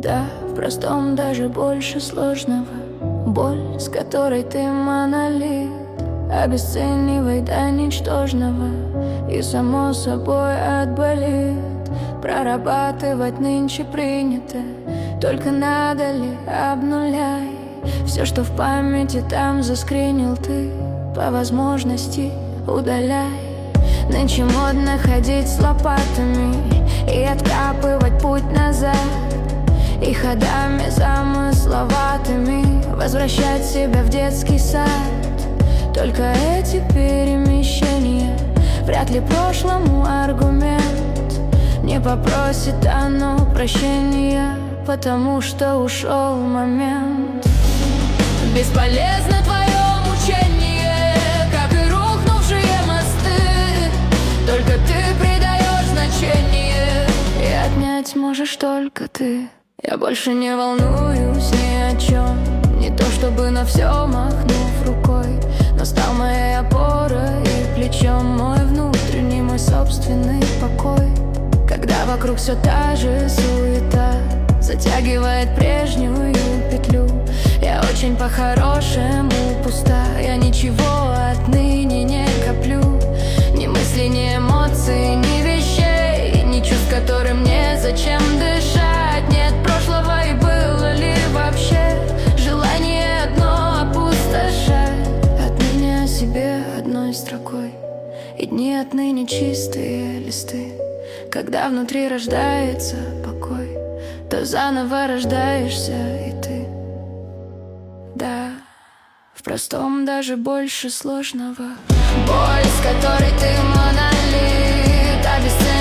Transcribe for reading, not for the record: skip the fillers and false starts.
Да, в простом даже больше сложного. Боль, с которой ты монолит, обесценивай до ничтожного, и само собой отболит. Прорабатывать нынче принято, только надо ли обнуляй. Все, что в памяти там заскринил ты, по возможности удаляй. Нынче модно ходить с лопатами и откапывать путь назад, и ходами замысловатыми возвращать себя в детский сад. Только эти перемещения вряд ли прошлому аргумент. Не попросит оно прощения, потому что ушел момент. Бесполезно твое мучение, как и рухнувшие мосты. Только ты придаешь значение, и отнять можешь только ты. Я больше не волнуюсь ни о чем, не то чтобы на все махнув рукой, но стал моей опорой и плечом, мой внутренний, мой собственный покой. Когда вокруг все та же суета затягивает прежнюю петлю, я очень по-хорошему пуста. Я ничего отныне не коплю, ни мыслей, ни эмоций, ни вещей, ни чувств, которым незачем дышать. Нет прошлого и было ли вообще желание одно опустошать. Отныне о себе одной строкой, и дни отныне чистые листы. Когда внутри рождается покой, то заново рождаешься и ты. Да, в простом даже больше сложного. Боль, с которой ты монолит, обесценивай